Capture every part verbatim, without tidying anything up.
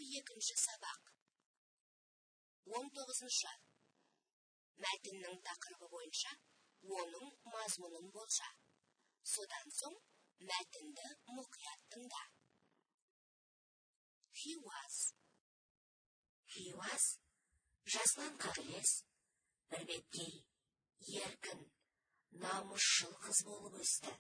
екінші сабақ. он тоғызыншы. Мәтіннің тақырыбы бойынша оның мазмұнын болжа. Содан соң мәтінді мұқият тыңда. He was. He was жасынан қағылез, бірбеткей, еркін, намысшыл қыз болып өсті.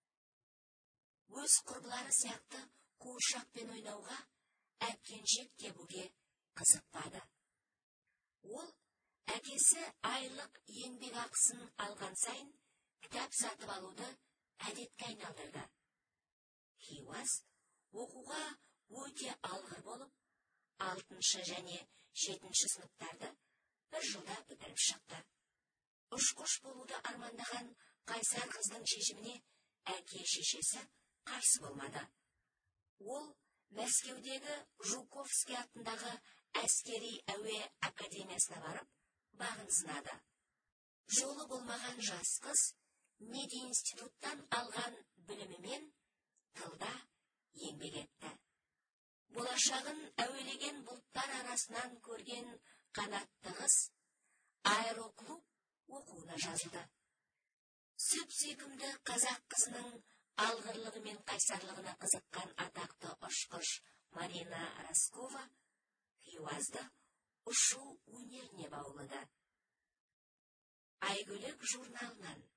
Өз құрбылары сияқты қуыршақпен ойнауға, әпкеншек тебуге қызықпады. Ол әкесі айлық еңбек ақысын алған сайын кітап сатып алуды әдетке айналдырды. He was оқуға өте алғыр болып, алтыншы және жетінші сыныптарды бір жылда бітіріп шықты. Ұшқыш болуды армандаған қайсар қыздың шешіміне әке шешесі қарсы болмады. Ол Мәскеудегі Жуковский атындағы әскери әуе академиясына барып, бағын сынады. Жолы болмаған жас қыз мединституттан алған білімімен тылда еңбек етті. Болашағын әуелеген бұлттар арасынан көрген қанатты қыз аэроклуб оқуына жазылды. Сүп-сүйкімді қазақ қызының алғырлығы мен қайсарлығына қызыққан атақты ұшқыш Марина Раскова Хиуазды ұшу өнеріне баулыды. Айгөлек журналынан